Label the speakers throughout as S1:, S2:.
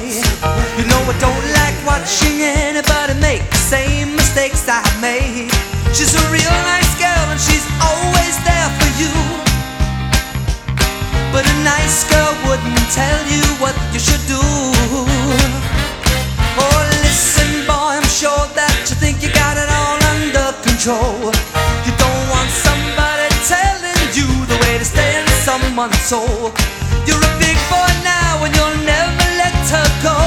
S1: You know I don't like watching anybody make the same mistakes I made. She's a real nice girl and she's always there for you, but a nice girl wouldn't tell you what you should do. Oh, listen boy, I'm sure that you think you got it all under control. You don't want somebody telling you the way to stay in someone's soul. You're a big boy now and you'll never let her go,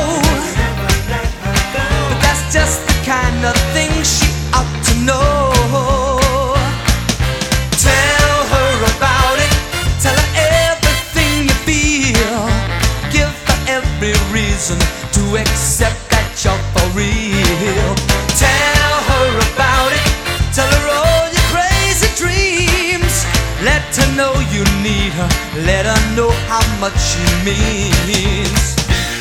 S1: but that's just the kind of thing she ought to know. Tell her about it, tell her everything you feel, give her every reason to accept that you're for real. Tell her about it, tell her all your crazy dreams, let her know you need her, let her know how much she means.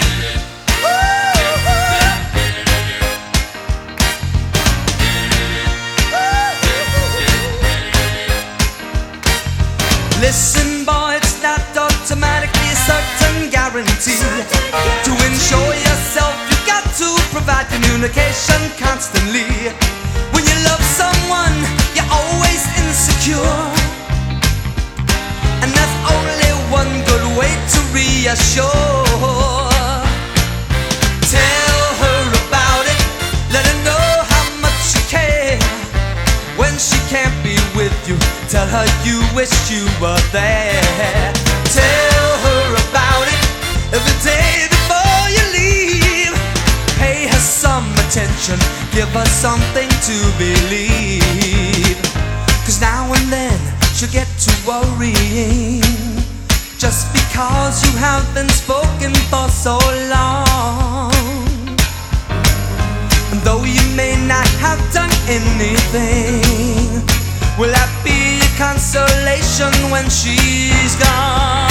S1: Listen boy, it's not automatically a certain guarantee. To ensure yourself, you got to provide communication constantly. When you love someone, you're always insecure, and that's only one good way to reassure. Tell her about it, let her know how much you care. When she can't be with you, tell her you wish you were there. Tell her about it every day before you leave. Pay her some attention, give her something to believe. 'Cause now and then she'll get to worrying, just because you have been spoken for so long. And though you may not have done anything, will that be a consolation when she's gone?